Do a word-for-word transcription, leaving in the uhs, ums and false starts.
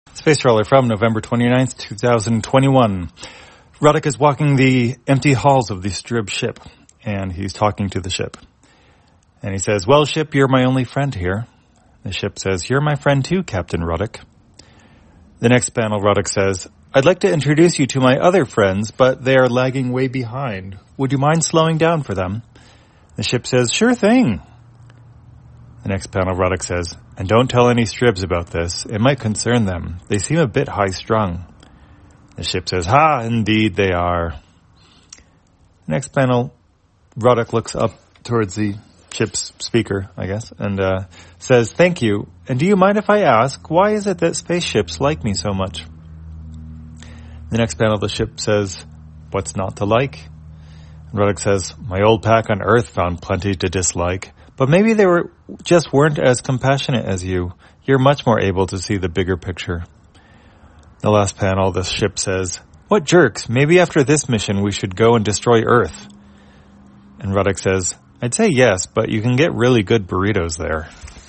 Space Trawler from November twenty-ninth, twenty twenty-one. Ruddock is walking the empty halls of the Strib ship, and he's talking to the ship. And he says, "Well, ship, you're my only friend here." The ship says, "You're my friend too, Captain Ruddock." The next panel, Ruddock says, "I'd like to introduce you to my other friends, but they are lagging way behind. Would you mind slowing down for them?" The ship says, "Sure thing." The next panel, Ruddock says, "And don't tell any Stribs about this. It might concern them. They seem a bit high-strung." The ship says, "Ha, indeed they are." The next panel, Ruddock looks up towards the ship's speaker, I guess, and uh, says, "Thank you. And do you mind if I ask, why is it that spaceships like me so much?" The next panel, the ship says, "What's not to like?" And Ruddock says, "My old pack on Earth found plenty to dislike. But maybe they were just weren't as compassionate as you. You're much more able to see the bigger picture." The last panel, the ship says, "What jerks. Maybe after this mission we should go and destroy Earth." And Ruddock says, "I'd say yes, but you can get really good burritos there."